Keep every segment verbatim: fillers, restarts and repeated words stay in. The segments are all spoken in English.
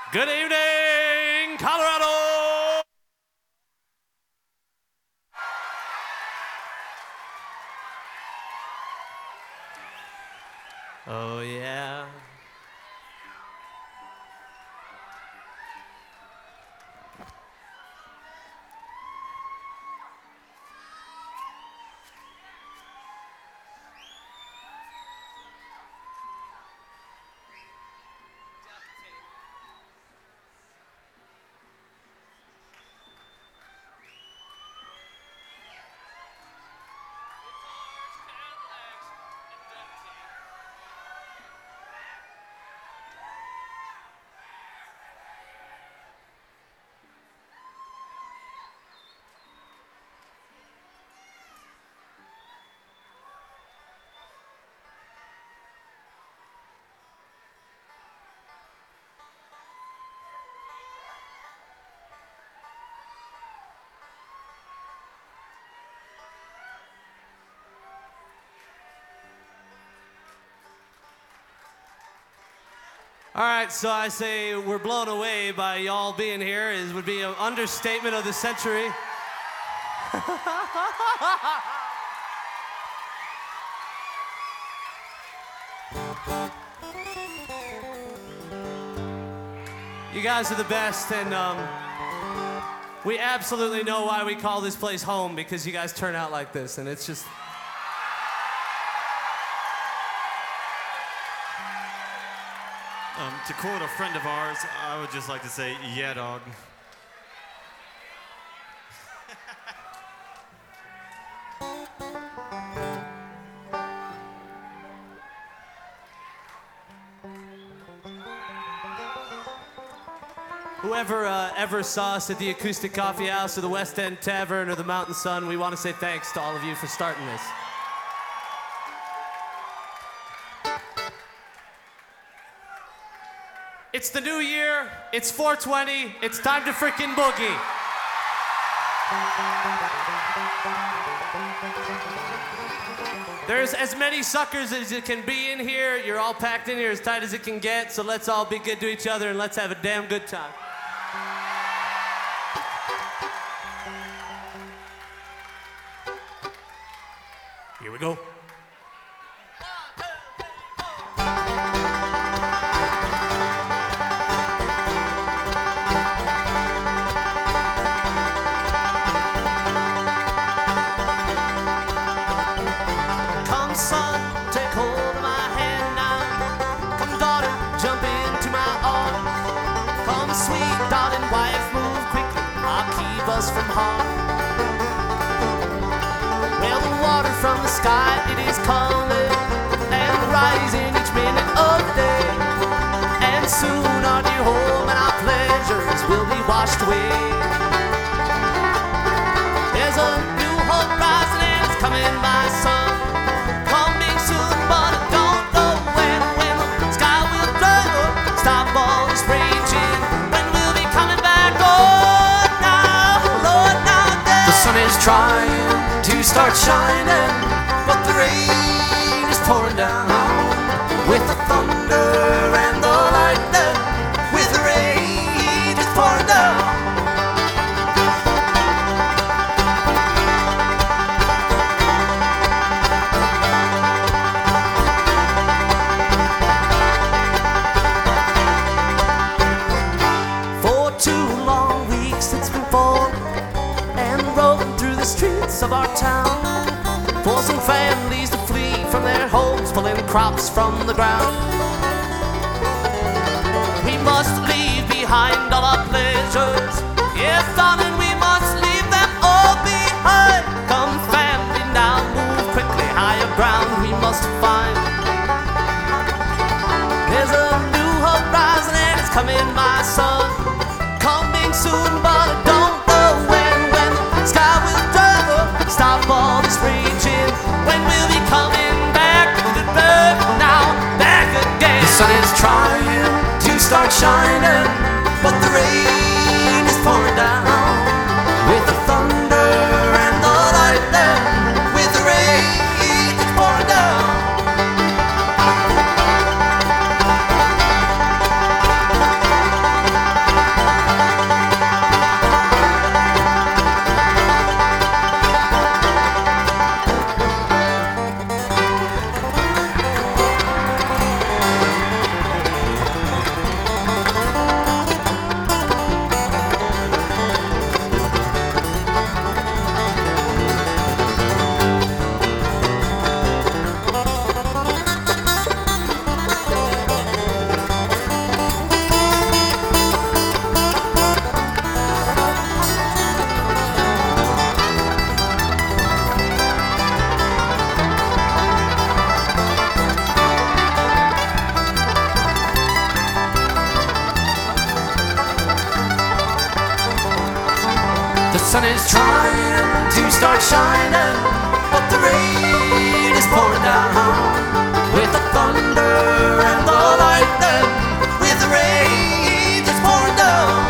Good evening, Colorado! Oh, yeah. All right, so I say we're blown away by y'all being here. It would be an understatement of the century. You guys are the best, and um, we absolutely know why we call this place home, because you guys turn out like this, and it's just... Um, to quote a friend of ours, I would just like to say, yeah, dog. Whoever uh, ever saw us at the Acoustic Coffee House or the West End Tavern or the Mountain Sun, we want to say thanks to all of you for starting this. It's the new year, it's four twenty, it's time to frickin' boogie. There's as many suckers as it can be in here. You're all packed in here as tight as it can get, so let's all be good to each other and let's have a damn good time. Here we go. Son, take hold of my hand now. Come, daughter, jump into my arms. Come, sweet darling wife, move quickly. I'll keep us from harm. Well, the water from the sky, it is coming and rising each minute of the day. And soon our dear home and our pleasures will be washed away. There's a new horizon and it's coming, my son. Trying to start shining, but the rain is pouring down. With the thunder and the lightning, with the rain is pouring down. For two long weeks it's been falling and rolling through the streets of our town, forcing families to flee from their homes, pulling crops from the ground. We must leave behind all our pleasures. Yes, darling, we must leave them all behind. Come, family, now move quickly, higher ground we must find. There's a new horizon and it's coming, my son. Coming soon, but I don't know when. When the sky will travel, stop all this raging. When we'll be coming back to the earth now, back again. The sun is trying to start shining, but the rain is pouring down. With the thunder and the lightning, with the rain is pouring down. sun is trying to start shining, but the rain is pouring down with the thunder and the lightning, with the rain that's pouring down.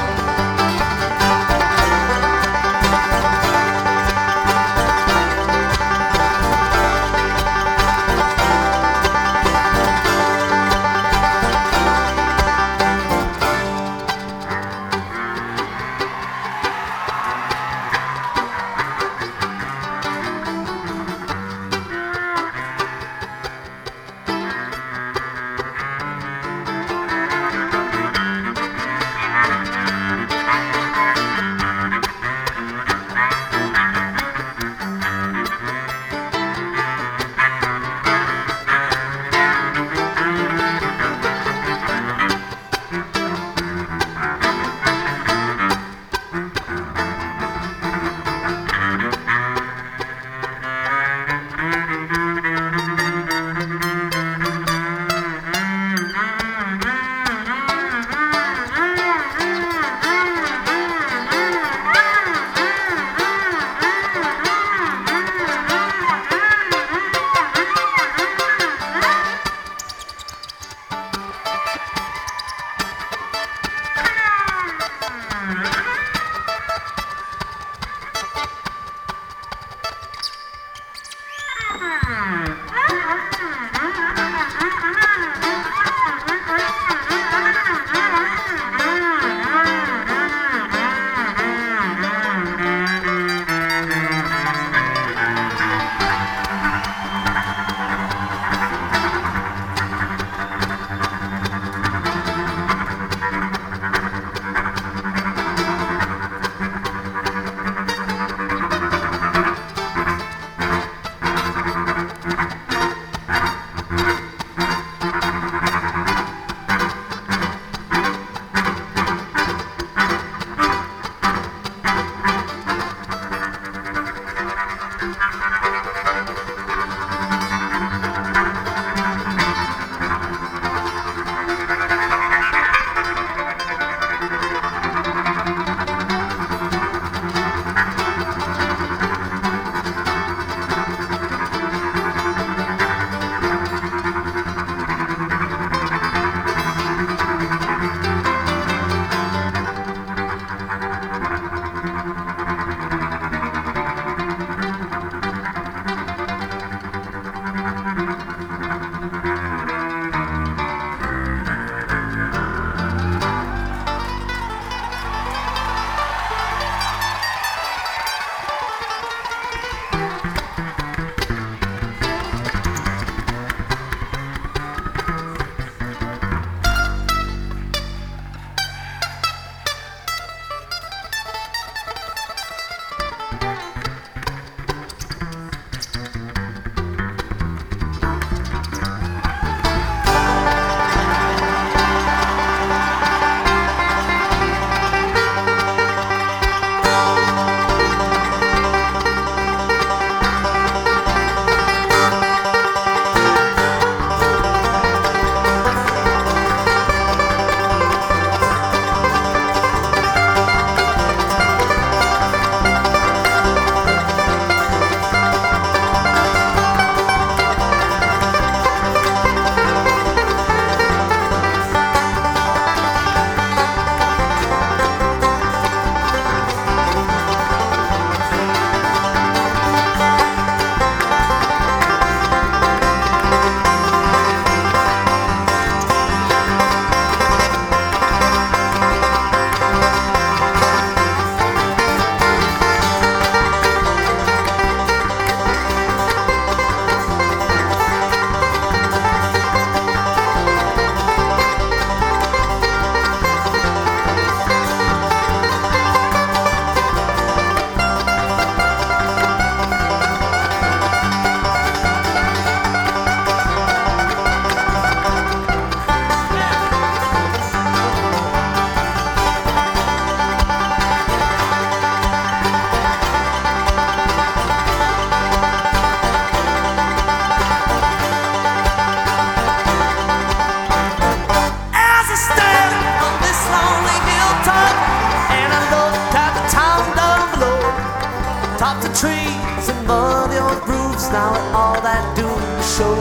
trees and muddy old roofs now are all that do show.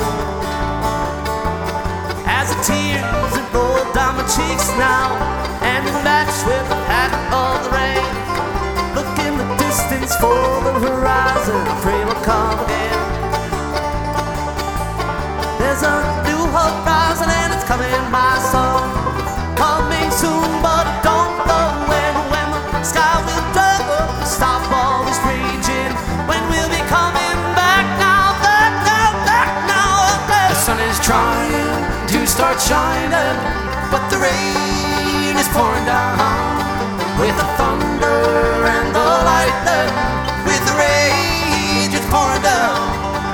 As the tears that roll down my cheeks now and match with the pattern of the rain. Look in the distance for the horizon, I pray will come again. There's a new horizon and it's coming, my son. Coming soon, but I don't know when. When the sky will drop up, stop all this raging. When we'll be coming back now, back now, back now. The sun is trying to start shining, but the rain is pouring down. With the thunder and the lightning, with the rage it's pouring down.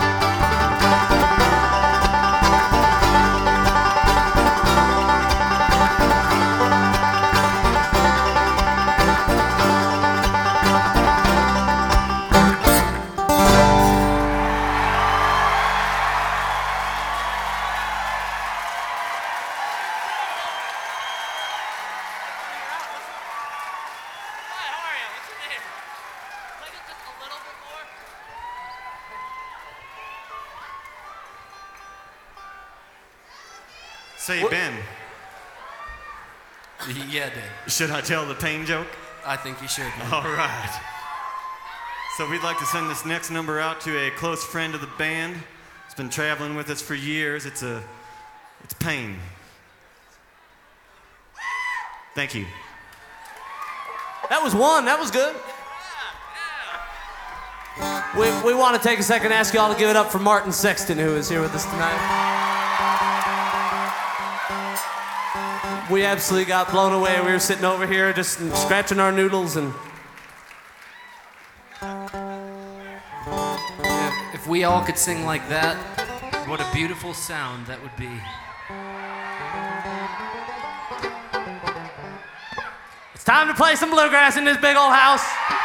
Say, Ben, Yeah, Dave. should I tell the pain joke? I think you should. Man. All right. So we'd like to send this next number out to a close friend of the band. It's been traveling with us for years. It's a, it's Pain. Thank you. That was one. That was good. We, we want to take a second and ask you all to give it up for Martin Sexton, who is here with us tonight. We absolutely got blown away. We were sitting over here just scratching our noodles and... If, if we all could sing like that, what a beautiful sound that would be. It's time to play some bluegrass in this big old house.